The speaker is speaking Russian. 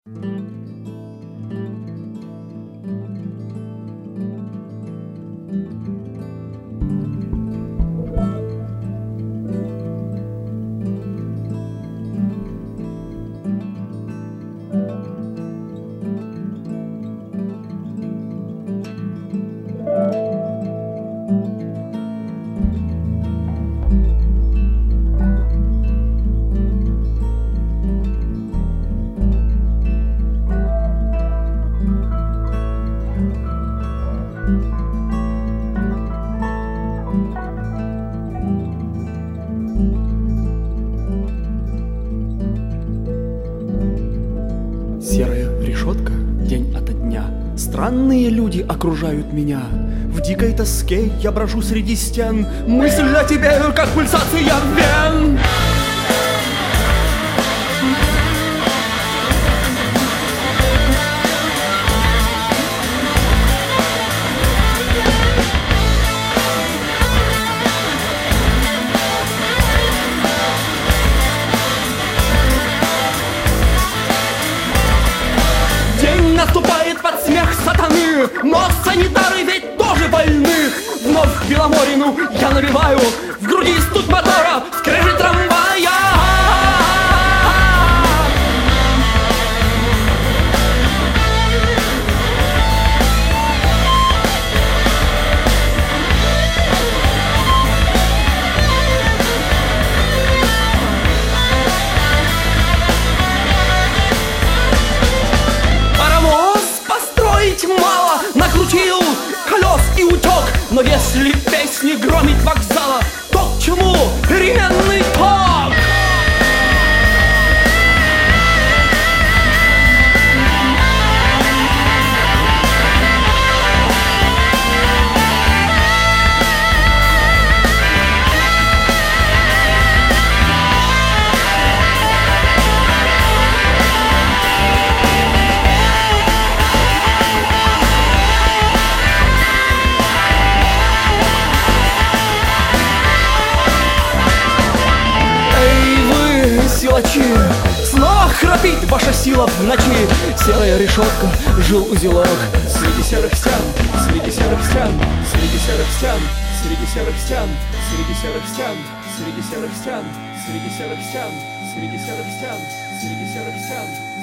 Серая решетка день ото дня. Странные люди окружают меня. В дикой тоске я брожу среди стен. Мысль о тебе, как пульсация вен. Наступает под смех сатаны, но санитары ведь тоже больны. Вновь к Беломорину я набиваю, в груди стук мотора, скрежет трамвая. Мало накрутил колес и утек. Но если песни громить вокзала, то к чему переменный ток? Силачи, снова храпит ваша сила в ночи. Серая решетка, жил узелок среди серых стен, среди серых стен, среди серых стен, среди серых стен, среди серых стен, среди серых стен, среди серых стен, среди серых стен, среди серых стен.